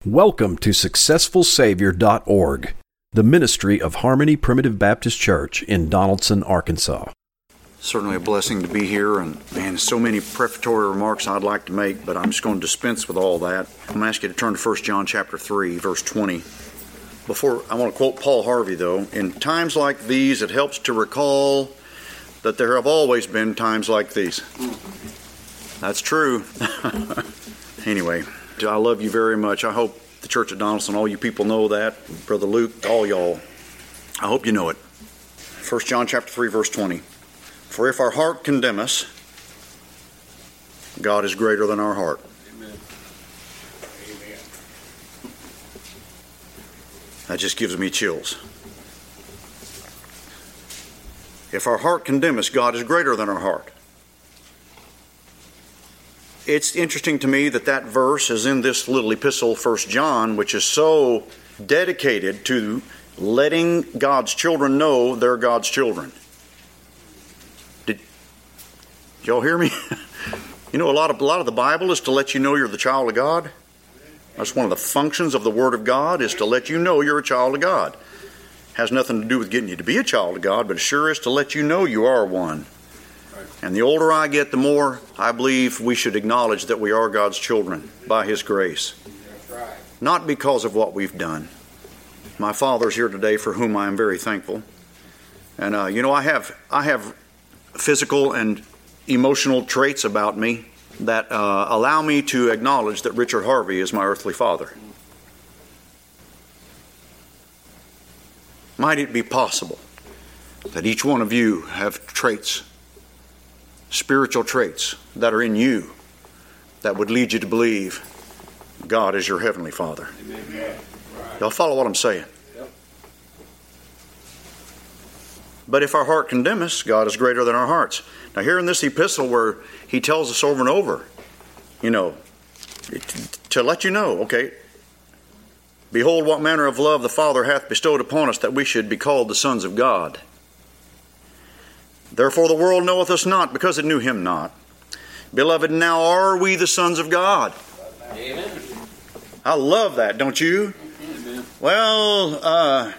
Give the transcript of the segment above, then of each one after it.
Welcome to SuccessfulSavior.org, the ministry of Harmony Primitive Baptist Church in Donaldson, Arkansas. Certainly a blessing to be here, and man, so many prefatory remarks I'd like to make, but I'm just going to dispense with all that. I'm going to ask you to turn to 1 John chapter 3, verse 20. Before, I want to quote Paul Harvey, though. In times like these, it helps to recall that there have always been times like these. That's true. Anyway, I love you very much. I hope the Church at Donaldson, all you people know that. Brother Luke, all y'all. I hope you know it. 1 John chapter 3, verse 20. For if our heart condemn us, God is greater than our heart. Amen. Amen. That just gives me chills. If our heart condemn us, God is greater than our heart. It's interesting to me that that verse is in this little epistle, 1 John, which is so dedicated to letting God's children know they're God's children. Did y'all hear me? You know, a lot of the Bible is to let you know you're the child of God. That's one of the functions of the Word of God, is to let you know you're a child of God. Has nothing to do with getting you to be a child of God, but it sure is to let you know you are one. And the older I get, the more I believe we should acknowledge that we are God's children by His grace. That's right. Not because of what we've done. My father's here today, for whom I am very thankful. And I have physical and emotional traits about me that allow me to acknowledge that Richard Harvey is my earthly father. Might it be possible that each one of you have traits, spiritual traits that are in you that would lead you to believe God is your heavenly Father? Amen. Y'all follow what I'm saying? Yep. But if our heart condemn us, God is greater than our hearts. Now here in this epistle where he tells us over and over, to let you know, okay, behold what manner of love the Father hath bestowed upon us, that we should be called the sons of God. Therefore the world knoweth us not, because it knew him not. Beloved, now are we the sons of God. Amen. I love that, don't you? Amen. Well,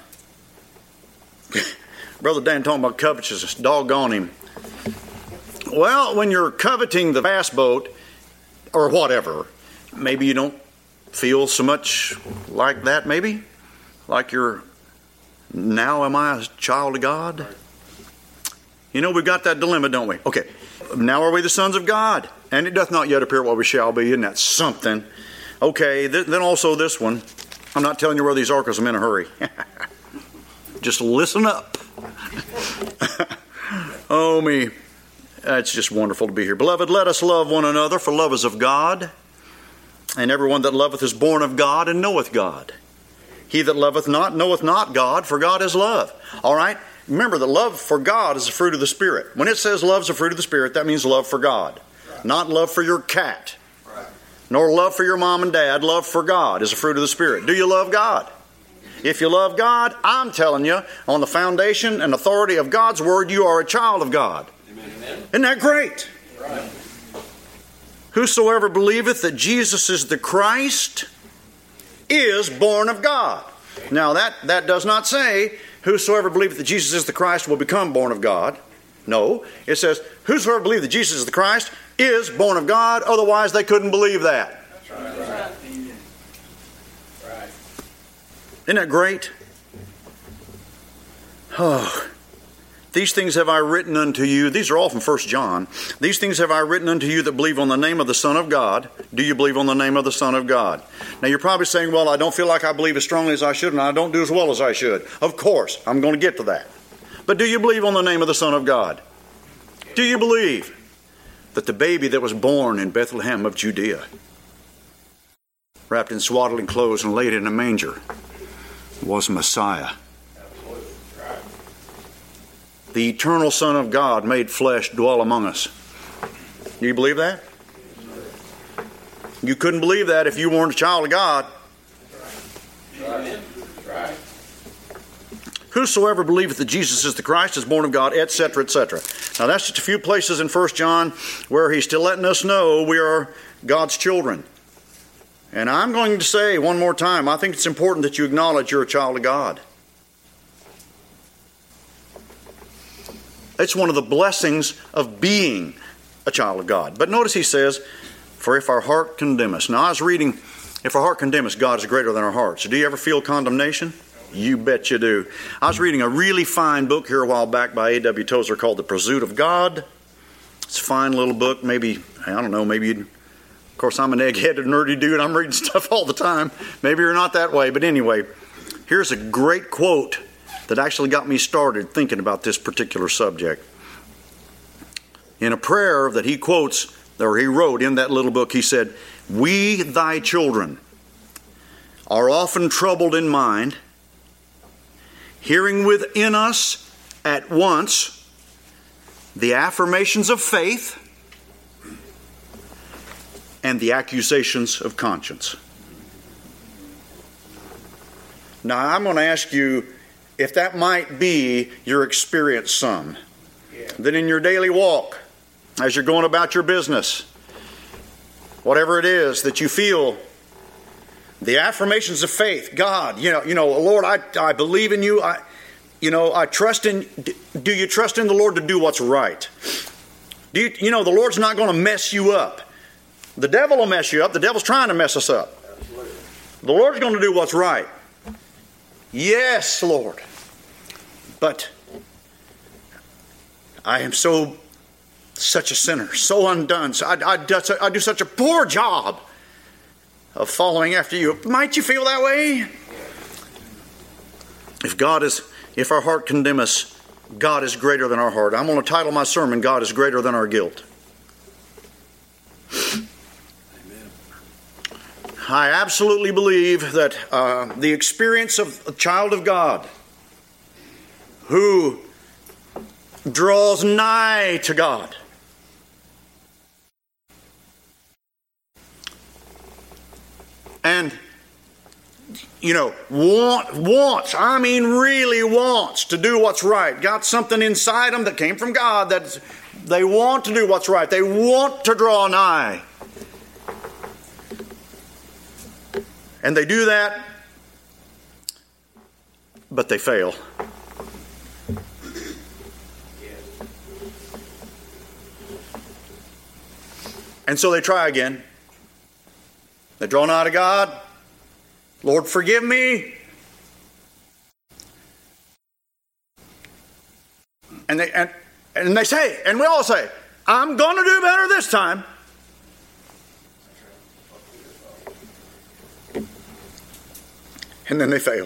Brother Dan talking about covetousness, doggone him. Well, when you're coveting the bass boat, or whatever, maybe you don't feel so much like that, maybe? Like you're, now am I a child of God? We've got that dilemma, don't we? Okay, now are we the sons of God? And it doth not yet appear what we shall be. Isn't that something? Okay, then also this one. I'm not telling you where these are because I'm in a hurry. Just listen up. Oh, me. It's just wonderful to be here. Beloved, let us love one another, for love is of God. And everyone that loveth is born of God and knoweth God. He that loveth not knoweth not God, for God is love. All right? Remember that love for God is a fruit of the Spirit. When it says love is a fruit of the Spirit, that means love for God. Right. Not love for your cat. Right. Nor love for your mom and dad. Love for God is a fruit of the Spirit. Do you love God? If you love God, I'm telling you, on the foundation and authority of God's Word, you are a child of God. Amen. Isn't that great? Right. Whosoever believeth that Jesus is the Christ is born of God. Now that does not say whosoever believeth that Jesus is the Christ will become born of God. No, it says whosoever believeth that Jesus is the Christ is born of God. Otherwise they couldn't believe that. That's right. Right. Isn't that great? Oh, these things have I written unto you. These are all from 1 John. These things have I written unto you that believe on the name of the Son of God. Do you believe on the name of the Son of God? Now you're probably saying, well, I don't feel like I believe as strongly as I should, and I don't do as well as I should. Of course, I'm going to get to that. But do you believe on the name of the Son of God? Do you believe that the baby that was born in Bethlehem of Judea, wrapped in swaddling clothes and laid in a manger, was Messiah? The eternal Son of God made flesh dwell among us. Do you believe that? You couldn't believe that if you weren't a child of God. Right. Right. Whosoever believeth that Jesus is the Christ is born of God, etc., etc. Now that's just a few places in 1 John where he's still letting us know we are God's children. And I'm going to say one more time, I think it's important that you acknowledge you're a child of God. It's one of the blessings of being a child of God. But notice he says, for if our heart condemn us. Now I was reading, if our heart condemn us, God is greater than our heart. So do you ever feel condemnation? You bet you do. I was reading a really fine book here a while back by A.W. Tozer called The Pursuit of God. It's a fine little book. Maybe, I don't know, maybe you'd, of course I'm an egg-headed nerdy dude. I'm reading stuff all the time. Maybe you're not that way. But anyway, here's a great quote that actually got me started thinking about this particular subject. In a prayer that he quotes, or he wrote in that little book, he said, "We, thy children, are often troubled in mind, hearing within us at once the affirmations of faith and the accusations of conscience." Now, I'm going to ask you if that might be your experience some. That in your daily walk, as you're going about your business, whatever it is that you feel, the affirmations of faith, God, you know, Lord, I believe in you. I trust in. Do you trust in the Lord to do what's right? The Lord's not going to mess you up. The devil will mess you up. The devil's trying to mess us up. The Lord's going to do what's right. Yes, Lord. But I am such a sinner, so undone. So I do such a poor job of following after you. Might you feel that way? If our heart condemn us, God is greater than our heart. I'm going to title my sermon, God is greater than our guilt. Amen. I absolutely believe that the experience of a child of God who draws nigh to God and really wants to do what's right. Got something inside them that came from God that they want to do what's right. They want to draw nigh. And they do that, but they fail. And so they try again. They draw nigh to God. Lord, forgive me. And they say, and we all say, I'm going to do better this time. And then they fail.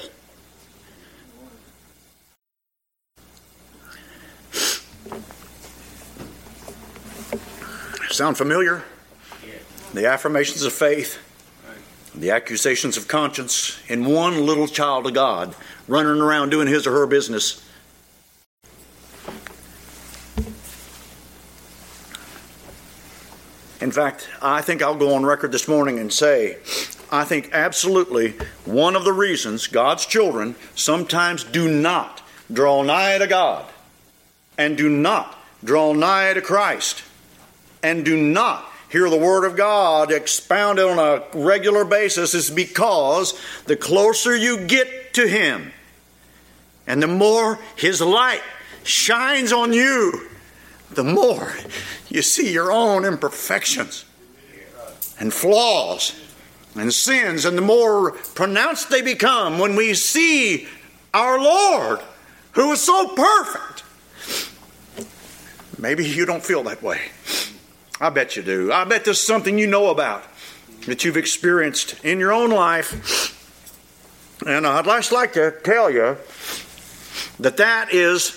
Sound familiar? The affirmations of faith, the accusations of conscience, in one little child of God running around doing his or her business. In fact, I think I'll go on record this morning and say, I think absolutely one of the reasons God's children sometimes do not draw nigh to God and do not draw nigh to Christ and do not hear the Word of God expounded on a regular basis is because the closer you get to Him and the more His light shines on you, the more you see your own imperfections and flaws and sins, and the more pronounced they become when we see our Lord, who is so perfect. Maybe you don't feel that way. I bet you do. I bet there's something you know about that you've experienced in your own life. And I'd just like to tell you that is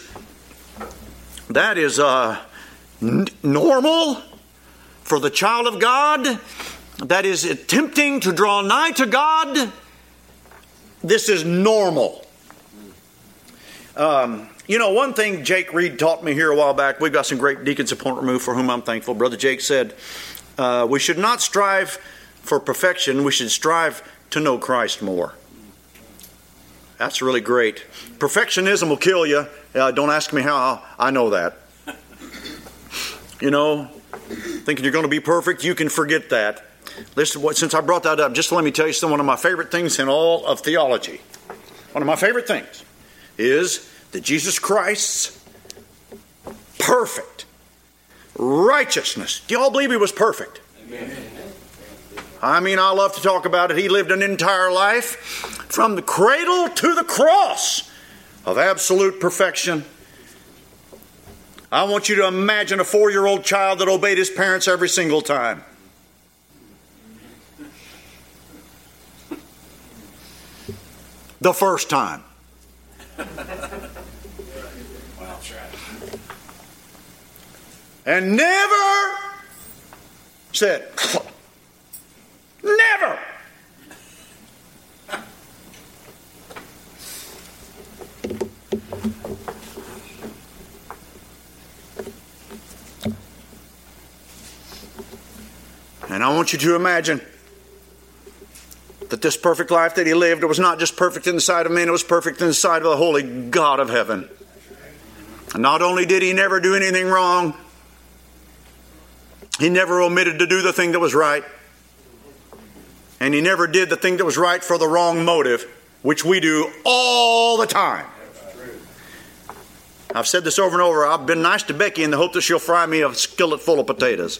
normal for the child of God that is attempting to draw nigh to God. This is normal. One thing Jake Reed taught me here a while back, we've got some great deacons of Point Remove for whom I'm thankful. Brother Jake said, we should not strive for perfection, we should strive to know Christ more. That's really great. Perfectionism will kill you. Don't ask me how I know that. Thinking you're going to be perfect, you can forget that. Listen, since I brought that up, just let me tell you something. One of my favorite things in all of theology, one of my favorite things is that Jesus Christ's perfect righteousness. Do you all believe He was perfect? Amen. I mean, I love to talk about it. He lived an entire life from the cradle to the cross of absolute perfection. I want you to imagine a 4-year-old child that obeyed his parents every single time. The first time. And never said, never. And I want you to imagine that this perfect life that He lived, it was not just perfect in the sight of men, it was perfect in the sight of the holy God of heaven. And not only did He never do anything wrong, He never omitted to do the thing that was right. And He never did the thing that was right for the wrong motive, which we do all the time. I've said this over and over. I've been nice to Becky in the hope that she'll fry me a skillet full of potatoes.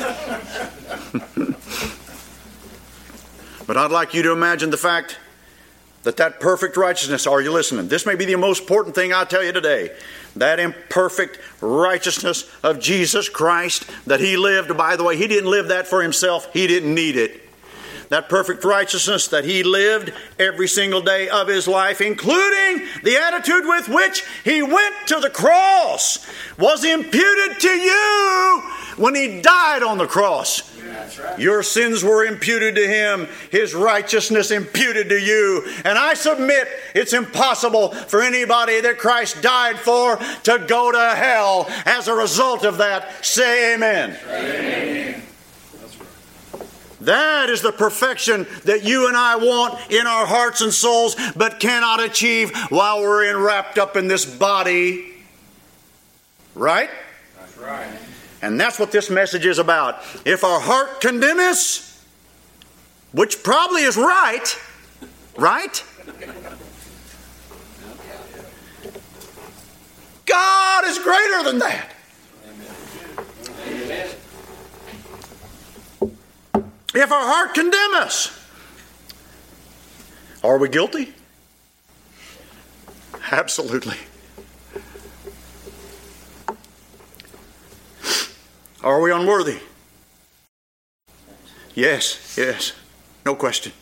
But I'd like you to imagine the fact that perfect righteousness, are you listening? This may be the most important thing I tell you today. That imperfect righteousness of Jesus Christ that He lived. By the way, He didn't live that for Himself. He didn't need it. That perfect righteousness that He lived every single day of His life, including the attitude with which He went to the cross, was imputed to you when He died on the cross. That's right. Your sins were imputed to Him, His righteousness imputed to you. And I submit it's impossible for anybody that Christ died for to go to hell as a result of that. Say amen. Amen. That is the perfection that you and I want in our hearts and souls, but cannot achieve while we're wrapped up in this body. Right? That's right. And that's what this message is about. If our heart condemn us, which probably is right? God is greater than that. Amen. If our heart condemn us, are we guilty? Absolutely. Are we unworthy? Yes, no question.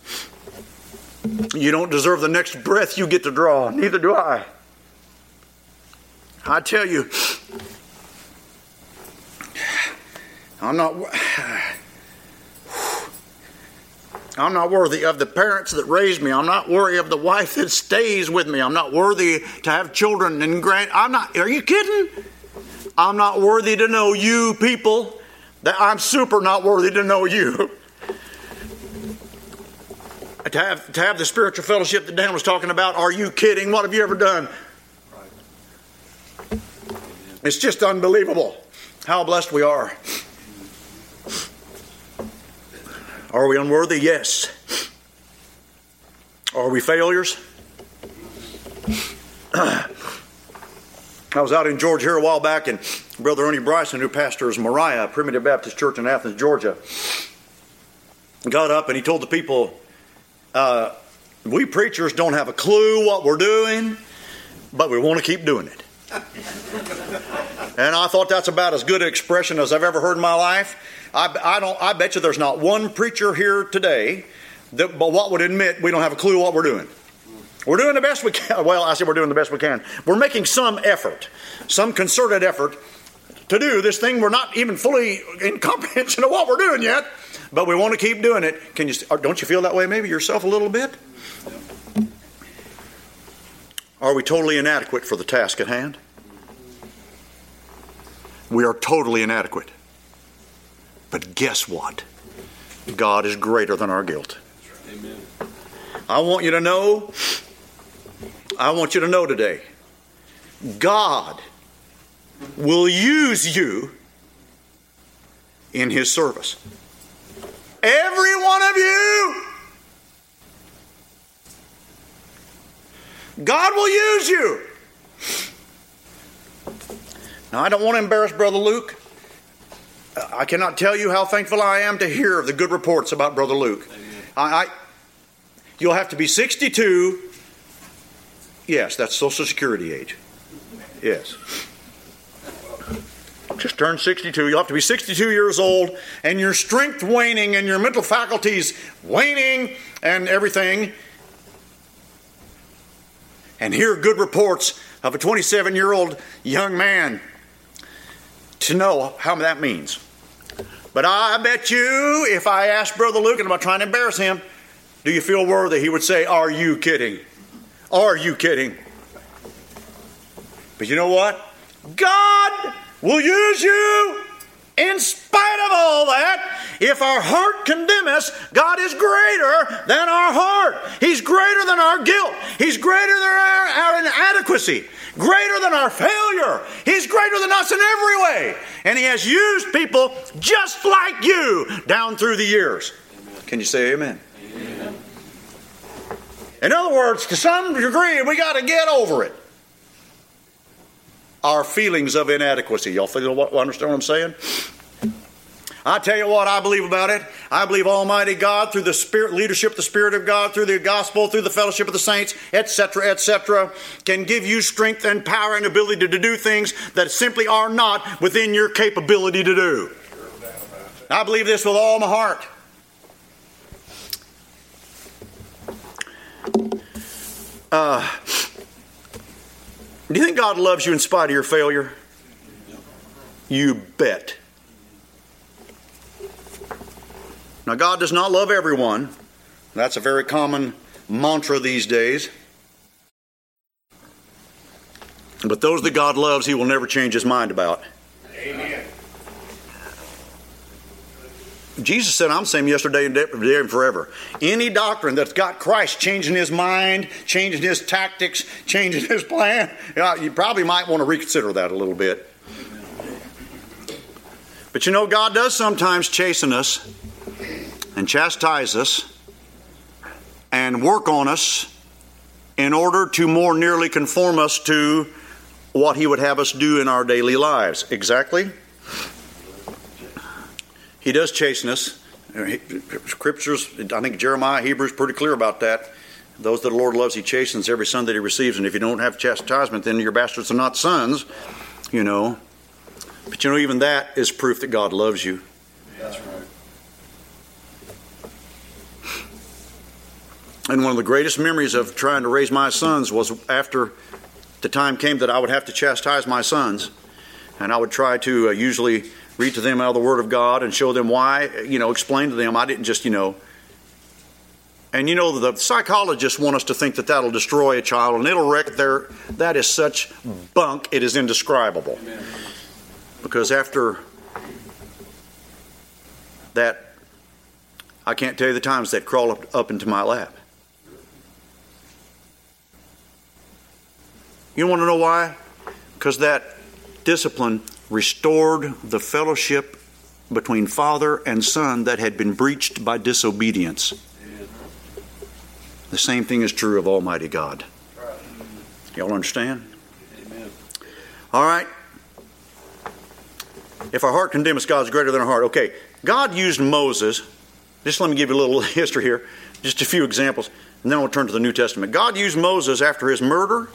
You don't deserve the next breath you get to draw. Neither do I. I tell you, I'm not worthy of the parents that raised me. I'm not worthy of the wife that stays with me. I'm not worthy to have children and are you kidding? I'm not worthy to know you people. I'm super not worthy to know you. To have the spiritual fellowship that Dan was talking about, are you kidding? What have you ever done? It's just unbelievable how blessed we are. Are we unworthy? Yes. Are we failures? I was out in Georgia here a while back, and Brother Ernie Bryson, who pastors Moriah, Primitive Baptist Church in Athens, Georgia, got up and he told the people, we preachers don't have a clue what we're doing, but we want to keep doing it. And I thought that's about as good an expression as I've ever heard in my life. I bet you there's not one preacher here today that what would admit we don't have a clue what we're doing. We're doing the best we can. Well, I say we're doing the best we can. We're making some effort, some concerted effort to do this thing. We're not even fully in comprehension of what we're doing yet, but we want to keep doing it. Don't you feel that way maybe yourself a little bit? Are we totally inadequate for the task at hand? We are totally inadequate. But guess what? God is greater than our guilt. Amen. I want you to know today, God will use you in His service. Every one of you. God will use you. Now, I don't want to embarrass Brother Luke. I cannot tell you how thankful I am to hear the good reports about Brother Luke. You'll have to be 62. Yes, that's Social Security age. Yes. Just turned 62. You'll have to be 62 years old, and your strength waning, and your mental faculties waning, and everything. And hear good reports of a 27-year-old young man to know how that means. But I bet you, if I asked Brother Luke, and I'm not trying to embarrass him, do you feel worthy? He would say, are you kidding? Are you kidding? But you know what? God will use you in spite of all that. If our heart condemn us, God is greater than our heart. He's greater than our guilt. He's greater than our inadequacy. Greater than our failure. He's greater than us in every way. And He has used people just like you down through the years. Amen. Can you say amen? Amen? In other words, to some degree, we got to get over it. Our feelings of inadequacy. Y'all understand what I'm saying? I tell you what I believe about it. I believe Almighty God, through the Spirit leadership, the Spirit of God, through the gospel, through the fellowship of the saints, etc., can give you strength and power and ability to do things that simply are not within your capability to do. I believe this with all my heart. Do you think God loves you in spite of your failure? You bet. Now, God does not love everyone. That's a very common mantra these days. But those that God loves, He will never change His mind about. Amen. Jesus said, I'm the same yesterday and today and forever. Any doctrine that's got Christ changing His mind, changing His tactics, changing His plan, you probably might want to reconsider that a little bit. But you know, God does sometimes chasten us and chastise us and work on us in order to more nearly conform us to what He would have us do in our daily lives. Exactly. He does chasten us. Scriptures, I think Jeremiah, Hebrews, pretty clear about that. Those that the Lord loves, He chastens every son that He receives. And if you don't have chastisement, then your bastards are not sons, you know. But you know, even that is proof that God loves you. That's right. And one of the greatest memories of trying to raise my sons was after the time came that I would have to chastise my sons. And I would try to usually read to them out of the Word of God and show them why, explain to them. I didn't just, And the psychologists want us to think that that'll destroy a child and it'll wreck their... That is such bunk, it is indescribable. Amen. Because after that, I can't tell you the times that crawl up into my lap. You want to know why? Because that discipline restored the fellowship between father and son that had been breached by disobedience. Amen. The same thing is true of Almighty God. Y'all understand? Amen. All right. If our heart condemns us, God is greater than our heart. Okay, God used Moses. Just let me give you a little history here. Just a few examples. And then we'll turn to the New Testament. God used Moses after his murder.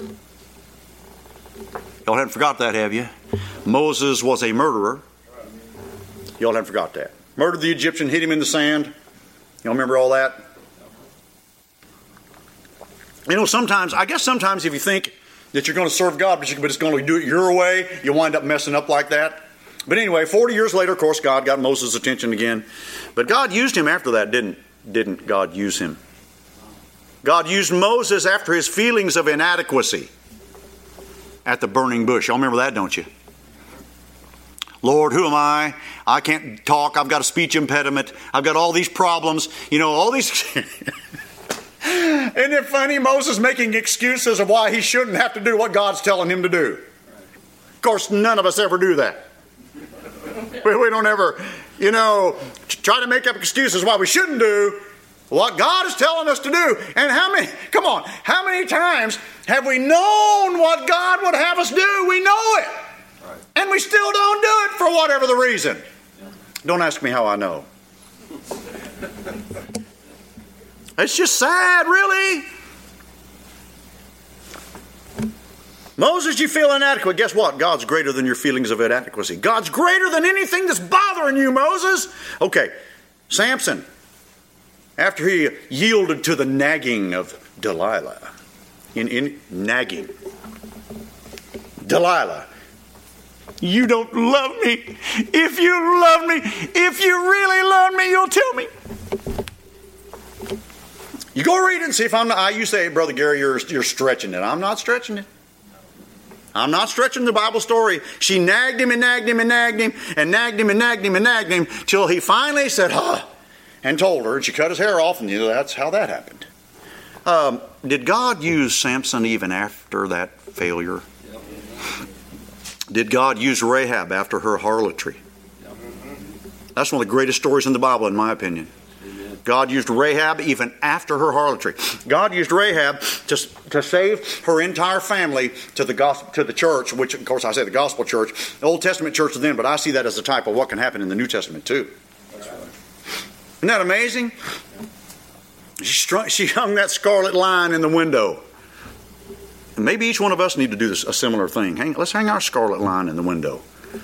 Y'all haven't forgot that, have you? Moses was a murderer. Y'all haven't forgot that. Murdered the Egyptian, hid him in the sand. Y'all remember all that? Sometimes if you think that you're going to serve God, but it's going to do it your way, you wind up messing up like that. But anyway, 40 years later, of course, God got Moses' attention again. But God used him after that, didn't God use him? God used Moses after his feelings of inadequacy at the burning bush. Y'all remember that, don't you? Lord, who am I? I can't talk. I've got a speech impediment. I've got all these problems. All these... Isn't it funny? Moses making excuses of why he shouldn't have to do what God's telling him to do. Of course, none of us ever do that. We don't ever try to make up excuses why we shouldn't do what God is telling us to do. And how many times have we known what God would have us do? We know it. Right. And we still don't do it for whatever the reason. Yeah. Don't ask me how I know. It's just sad, really. Moses, you feel inadequate. Guess what? God's greater than your feelings of inadequacy. God's greater than anything that's bothering you, Moses. Okay, Samson, after he yielded to the nagging of Delilah, in nagging, Delilah, you don't love me. If you love me, if you really love me, you'll tell me. You go read it and see if I'm not. You say, Brother Gary, you're stretching it. I'm not stretching it. I'm not stretching the Bible story. She nagged him and nagged him and nagged him and nagged him and nagged him and nagged him till he finally said, and told her, and she cut his hair off, and that's how that happened. Did God use Samson even after that failure? Yep. Did God use Rahab after her harlotry? Yep. That's one of the greatest stories in the Bible, in my opinion. God used Rahab even after her harlotry. God used Rahab to save her entire family to the church, which, of course, I say the gospel church, the Old Testament church then, but I see that as a type of what can happen in the New Testament too. That's right. Isn't that amazing? She hung that scarlet line in the window. And maybe each one of us need to do a similar thing. Let's hang our scarlet line in the window.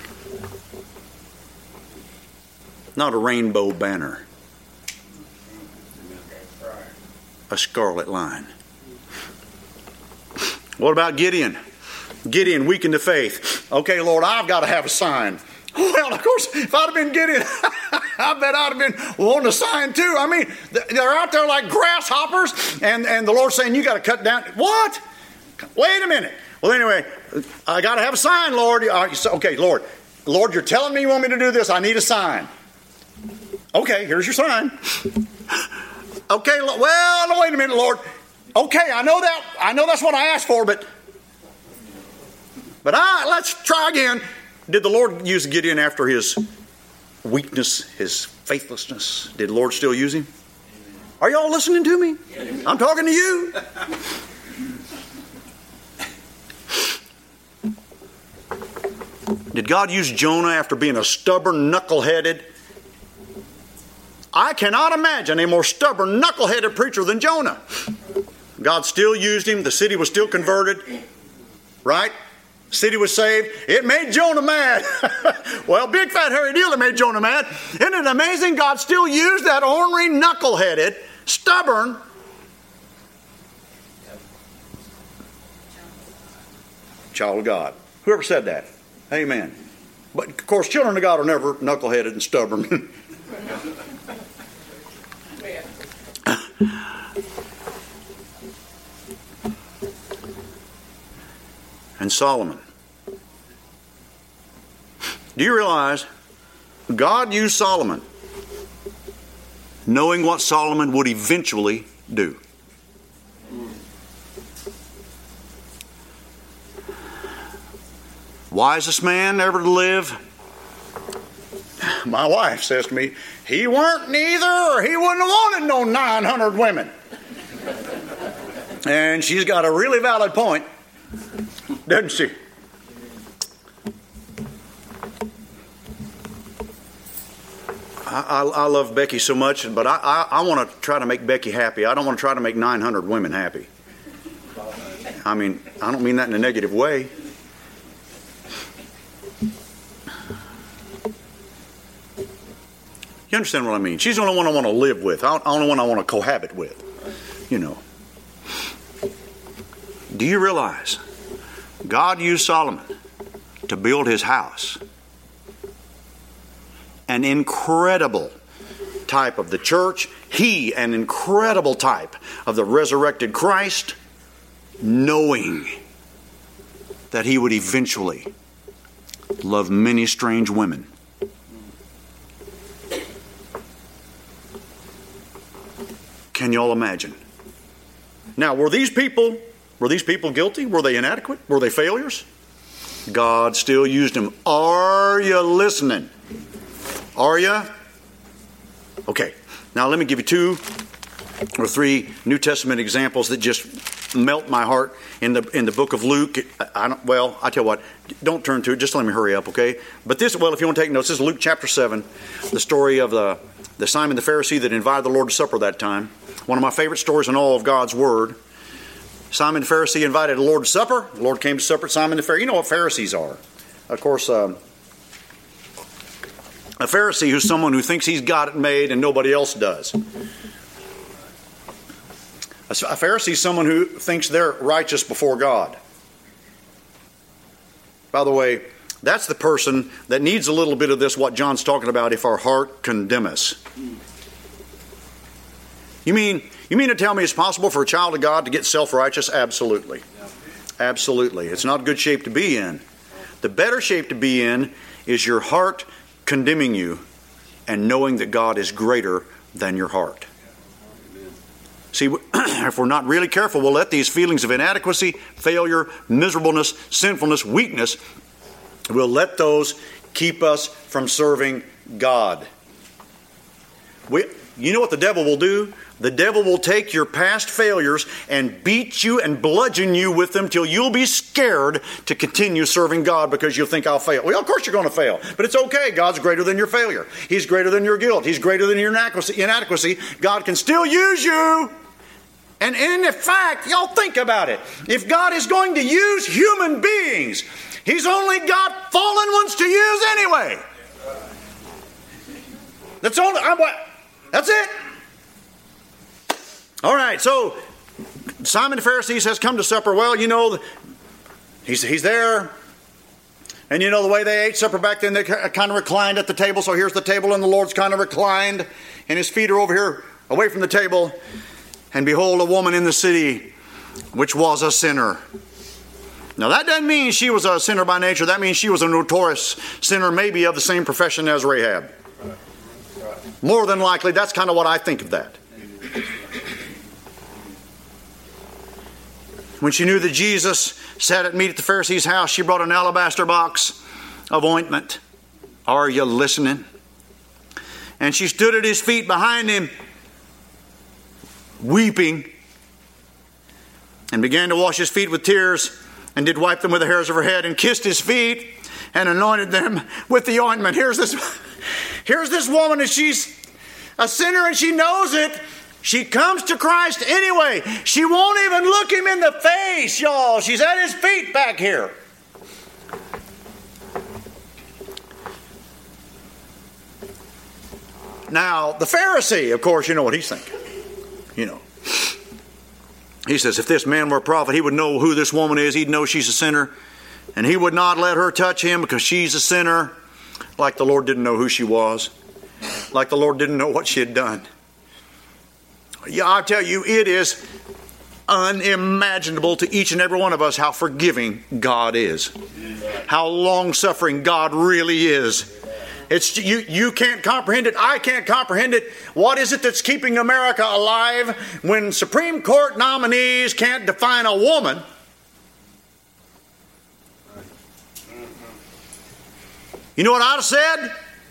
Not a rainbow banner. A scarlet line. What about Gideon? Gideon weakened the faith. Okay, Lord, I've got to have a sign. Well, of course, if I'd have been Gideon, I bet I'd have been wanting a sign too. I mean, they're out there like grasshoppers, and the Lord's saying, you got to cut down. What? Wait a minute. Well, anyway, I got to have a sign, Lord. Okay, Lord, you're telling me you want me to do this. I need a sign. Okay, here's your sign. Okay, well, no, wait a minute, Lord. Okay, I know that. I know that's what I asked for, but let's try again. Did the Lord use Gideon after his weakness, his faithlessness? Did the Lord still use him? Are y'all listening to me? I'm talking to you. Did God use Jonah after being a stubborn, knuckleheaded? I cannot imagine a more stubborn, knuckleheaded preacher than Jonah. God still used him. The city was still converted. Right? City was saved. It made Jonah mad. Well, big fat hairy deal that made Jonah mad. Isn't it amazing? God still used that ornery, knuckleheaded, stubborn child of God. Whoever said that. Amen. But, of course, children of God are never knuckleheaded and stubborn. And Solomon. Do you realize God used Solomon knowing what Solomon would eventually do? Wisest man ever to live? My wife says to me, he weren't neither, or he wouldn't have wanted no 900 women. And she's got a really valid point, doesn't she? I love Becky so much, but I want to try to make Becky happy. I don't want to try to make 900 women happy. I mean, I don't mean that in a negative way. You understand what I mean? She's the only one I want to live with. The only one I want to cohabit with. You know. Do you realize God used Solomon to build his house? An incredible type of the church. He, an incredible type of the resurrected Christ, knowing that he would eventually love many strange women. Can y'all imagine? Now, were these people guilty? Were they inadequate? Were they failures? God still used them. Are you listening? Are you? Okay. Now let me give you 2 or 3 New Testament examples that just melt my heart in the book of Luke. I tell you what, don't turn to it. Just let me hurry up, okay? But this, well, if you want to take notes, this is Luke chapter 7, the story of the Simon the Pharisee that invited the Lord to supper that time. One of my favorite stories in all of God's Word. Simon the Pharisee invited the Lord to supper. The Lord came to supper at Simon the Pharisee. You know what Pharisees are. Of course, a Pharisee who's someone who thinks he's got it made and nobody else does. A Pharisee is someone who thinks they're righteous before God. By the way, that's the person that needs a little bit of this, what John's talking about, if our heart condemn us. You mean to tell me it's possible for a child of God to get self-righteous? Absolutely. Absolutely. It's not a good shape to be in. The better shape to be in is your heart condemning you and knowing that God is greater than your heart. See, if we're not really careful, we'll let these feelings of inadequacy, failure, miserableness, sinfulness, weakness, we'll let those keep us from serving God. You know what the devil will do? The devil will take your past failures and beat you and bludgeon you with them till you'll be scared to continue serving God because you'll think I'll fail. Well, of course you're going to fail, but it's okay. God's greater than your failure. He's greater than your guilt. He's greater than your inadequacy. God can still use you. And in fact, y'all think about it. If God is going to use human beings, He's only got fallen ones to use anyway. That's it. All right, so Simon the Pharisee says, come to supper. Well, you know, he's there. And you know the way they ate supper back then, they kind of reclined at the table. So here's the table and the Lord's kind of reclined. And his feet are over here away from the table. And behold, a woman in the city which was a sinner. Now that doesn't mean she was a sinner by nature. That means she was a notorious sinner, maybe of the same profession as Rahab. More than likely, that's kind of what I think of that. When she knew that Jesus sat at meat at the Pharisee's house, she brought an alabaster box of ointment. Are you listening? And she stood at his feet behind him, weeping, and began to wash his feet with tears, and did wipe them with the hairs of her head, and kissed his feet, and anointed them with the ointment. Here's this woman, and she's a sinner, and she knows it. She comes to Christ anyway. She won't even look him in the face, y'all. She's at his feet back here. Now, the Pharisee, of course, you know what he's thinking. You know. He says, if this man were a prophet, he would know who this woman is. He'd know she's a sinner. And he would not let her touch him because she's a sinner. Like the Lord didn't know who she was. Like the Lord didn't know what she had done. Yeah, I tell you, it is unimaginable to each and every one of us how forgiving God is. How long-suffering God really is. It's you can't comprehend it. I can't comprehend it. What is it that's keeping America alive when Supreme Court nominees can't define a woman? You know what I'd have said?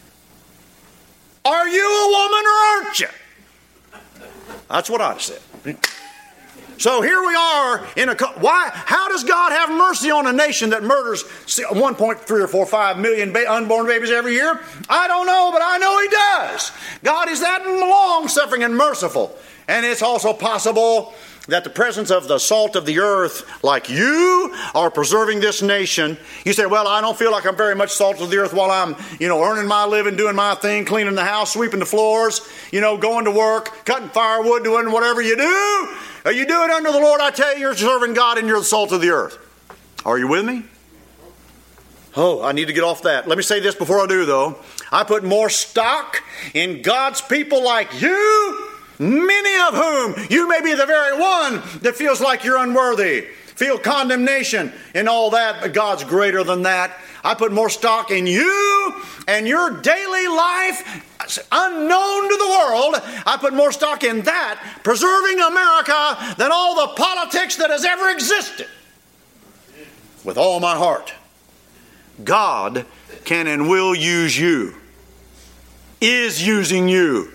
Are you a woman or aren't you? That's what I'd have said. So here we are in a... Why? How does God have mercy on a nation that murders 1.3 or 4, 5 million unborn babies every year? I don't know, but I know He does. God is that long-suffering and merciful. And it's also possible that the presence of the salt of the earth, like you, are preserving this nation. You say, well, I don't feel like I'm very much salt of the earth while I'm, earning my living, doing my thing, cleaning the house, sweeping the floors, going to work, cutting firewood, doing whatever you do. You do it under the Lord. I tell you, you're serving God and you're the salt of the earth. Are you with me? Oh, I need to get off that. Let me say this before I do, though. I put more stock in God's people like you, many of whom you may be the very one that feels like you're unworthy, feel condemnation and all that, but God's greater than that. I put more stock in you and your daily life, unknown to the world. I put more stock in that, preserving America, than all the politics that has ever existed. With all my heart. God can and will use you. is using you.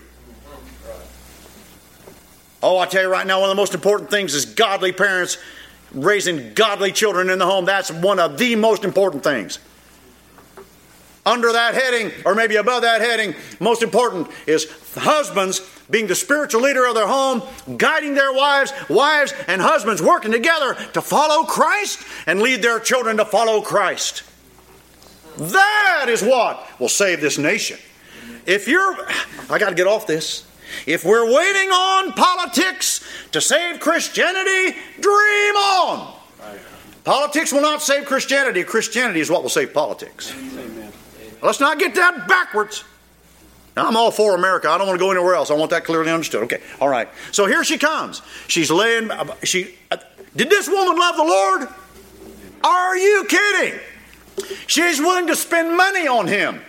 Oh, I tell you right now, one of the most important things is godly parents raising godly children in the home. That's one of the most important things. Under that heading, or maybe above that heading, most important is husbands being the spiritual leader of their home, guiding their wives and husbands working together to follow Christ and lead their children to follow Christ. That is what will save this nation. I got to get off this. If we're waiting on politics to save Christianity, dream on. Politics will not save Christianity. Christianity is what will save politics. Amen. Let's not get that backwards. Now, I'm all for America. I don't want to go anywhere else. I want that clearly understood. Okay, all right. So here she comes. Did this woman love the Lord? Are you kidding? She's willing to spend money on him.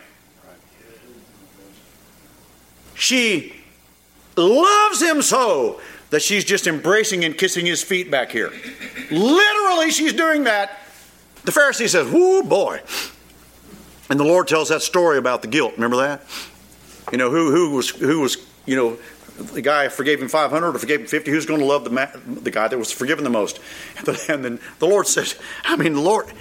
She loves him so that she's just embracing and kissing his feet back here. Literally, she's doing that. The Pharisee says, "Whoo, boy." And the Lord tells that story about the guilt. Remember that? You know, who was the guy forgave him 500 or forgave him 50. Who's going to love the guy that was forgiven the most? And then the Lord says, And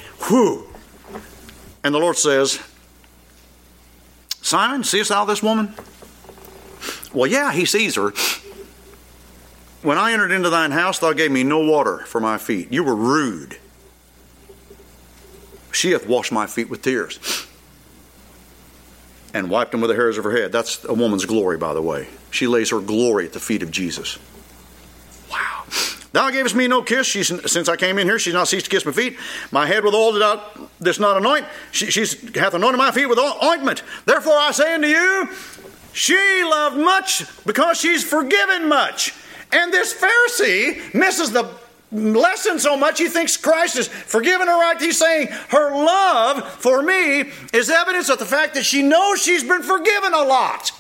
the Lord says, "Simon, seest thou this woman?" Well, yeah, he sees her. "When I entered into thine house, thou gave me no water for my feet. You were rude. She hath washed my feet with tears and wiped them with the hairs of her head." That's a woman's glory, by the way. She lays her glory at the feet of Jesus. Wow. "Thou gavest me no kiss. Since I came in here, she's not ceased to kiss my feet. My head with oil did this not anoint. She hath anointed my feet with ointment. Therefore I say unto you, she loved much because she's forgiven much." And this Pharisee misses the lesson so much he thinks Christ has forgiven her right. He's saying her love for me is evidence of the fact that she knows she's been forgiven a lot.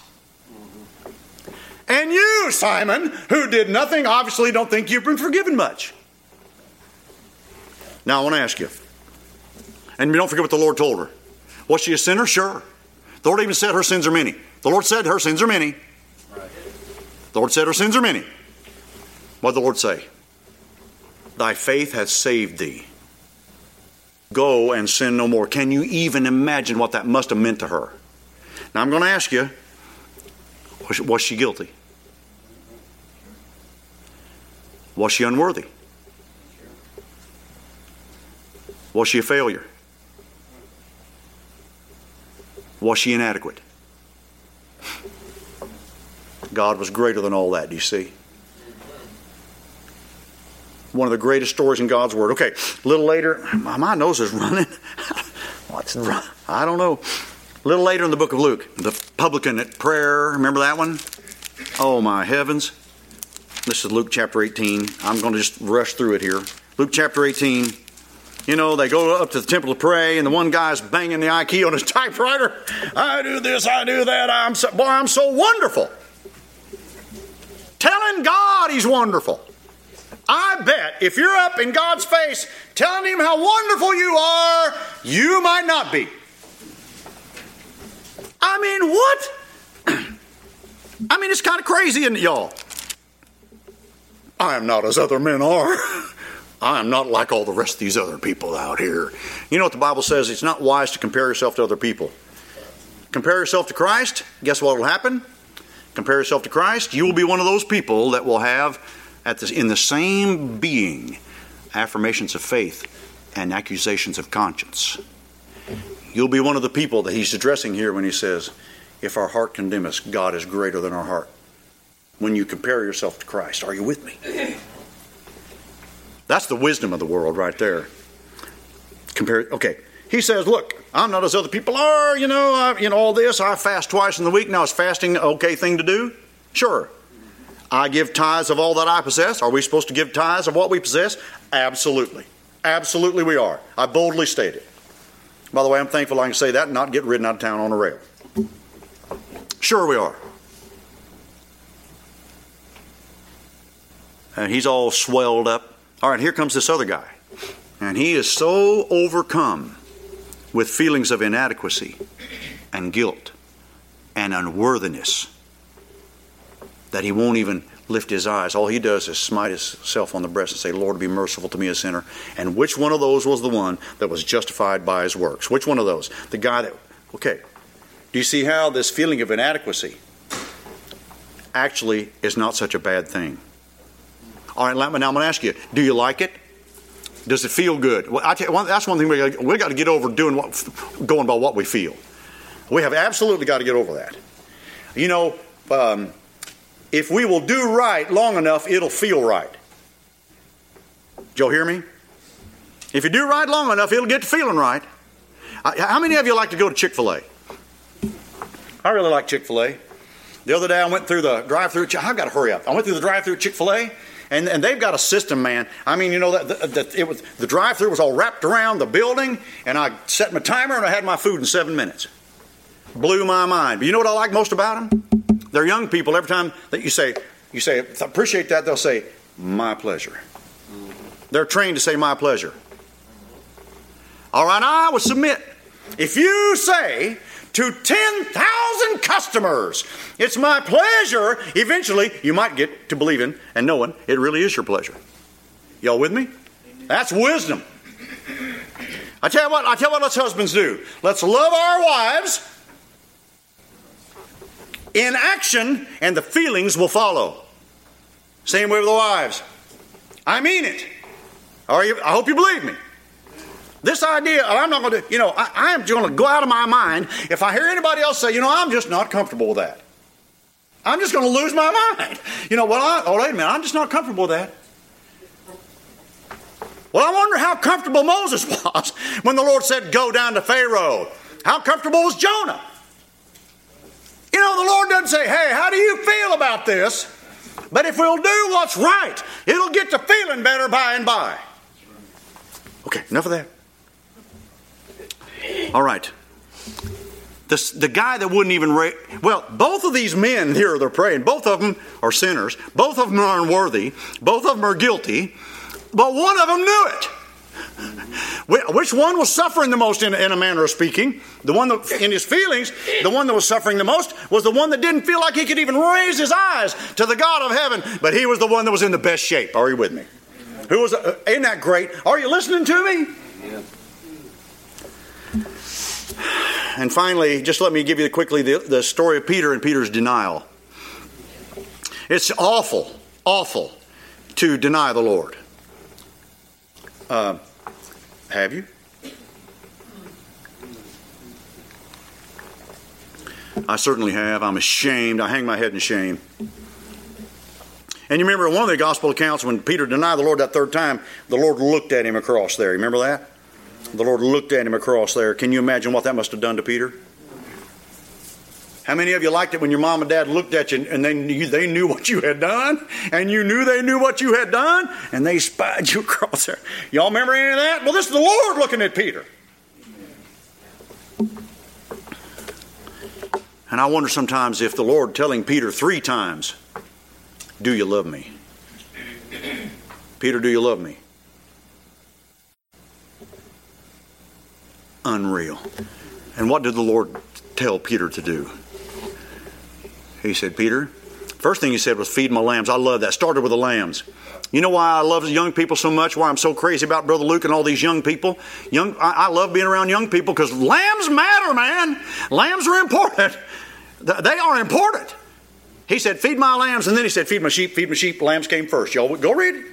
And you, Simon, who did nothing, obviously don't think you've been forgiven much. Now I want to ask you, and don't forget what the Lord told her. Was she a sinner? Sure. The Lord even said her sins are many. The Lord said her sins are many. The Lord said her sins are many. What did the Lord say? "Thy faith has saved thee. Go and sin no more." Can you even imagine what that must have meant to her? Now I'm going to ask you, was she guilty? Was she unworthy? Was she a failure? Was she inadequate? God was greater than all that, do you see? One of the greatest stories in God's Word. Okay, a little later, my nose is running. I don't know. A little later in the book of Luke, the publican at prayer, remember that one? Oh my heavens. This is Luke chapter 18. I'm going to just rush through it here. Luke chapter 18. You know, they go up to the temple to pray, and the one guy's banging the I key on his typewriter. "I do this, I do that. I'm so wonderful." Telling God he's wonderful. I bet if you're up in God's face telling him how wonderful you are, you might not be. I mean, what? I mean, it's kind of crazy, isn't it, y'all? I am not as other men are. I am not like all the rest of these other people out here. You know what the Bible says? It's not wise to compare yourself to other people. Compare yourself to Christ. Guess what will happen? Compare yourself to Christ. You will be one of those people that will have in the same being affirmations of faith and accusations of conscience. You'll be one of the people that he's addressing here when he says, "If our heart condemn us, God is greater than our heart." When you compare yourself to Christ, are you with me? That's the wisdom of the world right there. Okay, he says, "Look, I'm not as other people are. All this. I fast twice in the week. Now, is fasting an okay thing to do? Sure. I give tithes of all that I possess." Are we supposed to give tithes of what we possess? Absolutely. Absolutely we are. I boldly state it. By the way, I'm thankful I can say that and not get ridden out of town on a rail. Sure we are. And he's all swelled up. All right, here comes this other guy. And he is so overcome with feelings of inadequacy and guilt and unworthiness that he won't even lift his eyes. All he does is smite himself on the breast and say, Lord, be merciful to me, a sinner. And which one of those was the one that was justified by his works? Which one of those? The guy that, okay, do you see how this feeling of inadequacy actually is not such a bad thing? All right, now I'm going to ask you, do you like it? Does it feel good? Well, I tell you, that's one thing we got to get over going by what we feel. We have absolutely got to get over that. You know, if we will do right long enough, it'll feel right. Did y'all hear me? If you do right long enough, it'll get to feeling right. How many of you like to go to Chick-fil-A? I really like Chick-fil-A. The other day I went through the drive-thru. I've got to hurry up. I went through the drive-thru at Chick-fil-A, and they've got a system, man. I mean, you know, the drive-thru was all wrapped around the building, and I set my timer, and I had my food in 7 minutes. Blew my mind. But you know what I like most about them? They're young people. Every time that you say, I appreciate that, they'll say, my pleasure. They're trained to say, my pleasure. All right, I would submit, if you say to 10,000 customers, it's my pleasure, eventually you might get to believing and knowing it really is your pleasure. Y'all with me? That's wisdom. I tell you what us husbands do. Let's love our wives in action, and the feelings will follow. Same way with the wives. I mean it. I hope you believe me. This idea, I'm not going to, I am going to go out of my mind if I hear anybody else say, I'm just not comfortable with that. I'm just going to lose my mind. Wait a minute, I'm just not comfortable with that. Well, I wonder how comfortable Moses was when the Lord said, go down to Pharaoh. How comfortable was Jonah? The Lord doesn't say, hey, how do you feel about this? But if we'll do what's right, it'll get to feeling better by and by. Okay, enough of that. All right. The guy that wouldn't even both of these men here, they're praying. Both of them are sinners. Both of them are unworthy. Both of them are guilty. But one of them knew it. Which one was suffering the most in a manner of speaking? The one that, in his feelings, the one that was suffering the most was the one that didn't feel like he could even raise his eyes to the God of heaven. But he was the one that was in the best shape. Are you with me? Isn't that great? Are you listening to me? Yeah. And finally, just let me give you quickly the story of Peter and Peter's denial. It's awful, awful to deny the Lord. Have you? I certainly have. I'm ashamed. I hang my head in shame. And you remember in one of the gospel accounts when Peter denied the Lord that third time, the Lord looked at him across there. You remember that? The Lord looked at him across there. Can you imagine what that must have done to Peter? How many of you liked it when your mom and dad looked at you and they knew what you had done? And you knew they knew what you had done? And they spied you across there. Y'all remember any of that? Well, this is the Lord looking at Peter. And I wonder sometimes if the Lord telling Peter 3 times, do you love me? Peter, do you love me? Unreal. And what did the Lord tell Peter to do? He said, Peter, first thing he said was feed my lambs. I love that. Started with the lambs. You know why I love young people so much? Why I'm so crazy about Brother Luke and all these young people? I love being around young people because lambs matter, man. Lambs are important. They are important. He said, feed my lambs. And then he said, feed my sheep, feed my sheep. Lambs came first. Y'all go read it.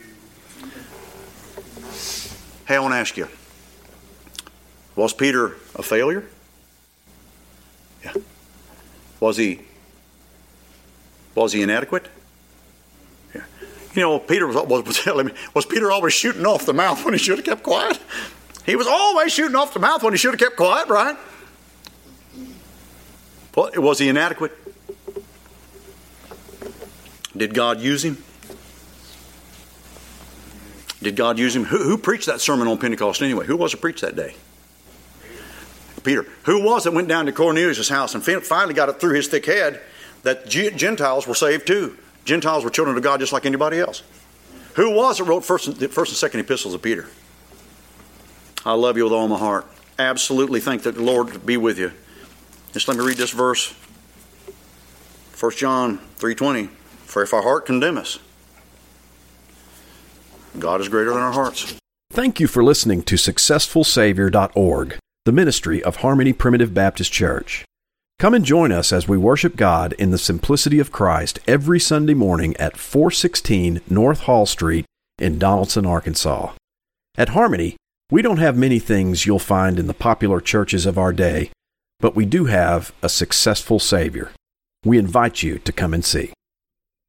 Hey, I want to ask you, was Peter a failure? Yeah. Was he inadequate? Yeah. Peter was Peter always shooting off the mouth when he should have kept quiet? He was always shooting off the mouth when he should have kept quiet, right? Well, was he inadequate? Did God use him? Did God use him? Who preached that sermon on Pentecost anyway? Who was it preached that day? Peter. Who was it went down to Cornelius' house and finally got it through his thick head that Gentiles were saved too? Gentiles were children of God just like anybody else. Who was it wrote first and second epistles of Peter? I love you with all my heart. Absolutely think that the Lord be with you. Just let me read this verse. 1 John 3:20, for if our heart condemn us, God is greater than our hearts. Thank you for listening to SuccessfulSavior.org, the ministry of Harmony Primitive Baptist Church. Come and join us as we worship God in the simplicity of Christ every Sunday morning at 416 North Hall Street in Donaldson, Arkansas. At Harmony, we don't have many things you'll find in the popular churches of our day, but we do have a successful Savior. We invite you to come and see.